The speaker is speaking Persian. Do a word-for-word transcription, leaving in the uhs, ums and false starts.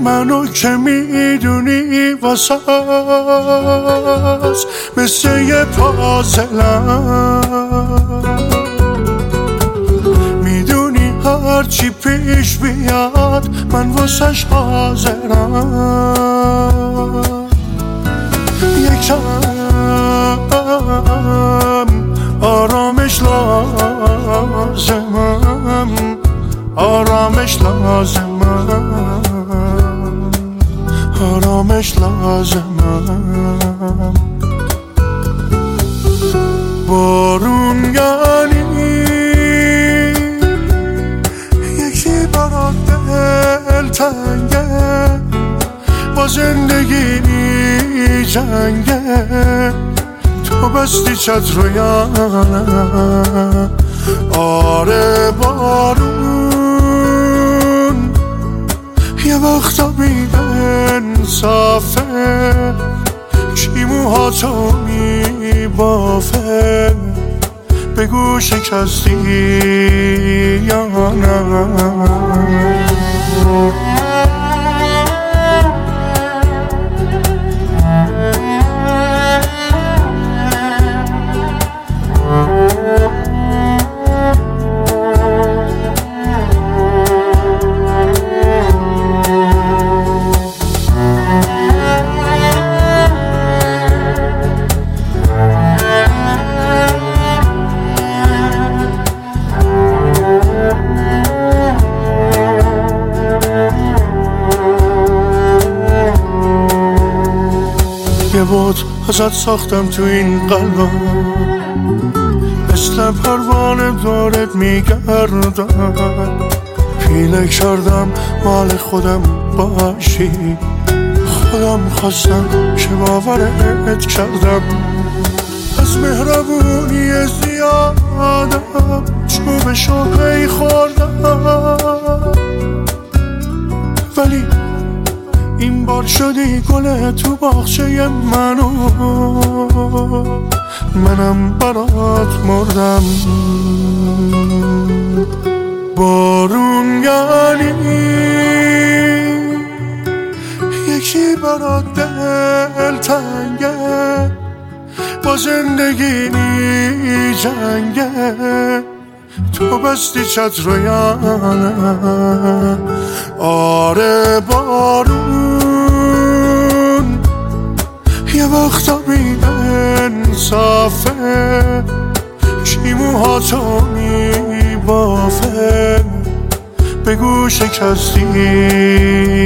منو که میدونی واسه مثل یه پازلم، میدونی هرچی پیش بیاد من واسش حاضرم. یکم آرامش لازمم، آرامش لازمم، آرامش لازمم. بارون یعنی یکی برات دل تنگه، با زندگی جنگه، تو بستی چتر یا آره بارون یه وقتا بی انصافه، کی موهاتو میبافه، بگو شکستی یا نه. یه بود ازت ساختم تو این قلبم، مثل پروانه دارت میگردم، پیله کردم مال خودم باشی، خودم خواستم که باورت کردم. از مهربونی زیادم چوبشو پی خوردم، ولی این بار شدی گل تو باغچه منو، منم برات مردم. بارون یعنی یکی برات دل تنگه، با زندگی می جنگه، تو بستی چتر یا نه. آره بارون یه وقتا بی انصافه، کی موهاتو میبافه، بگو شکستی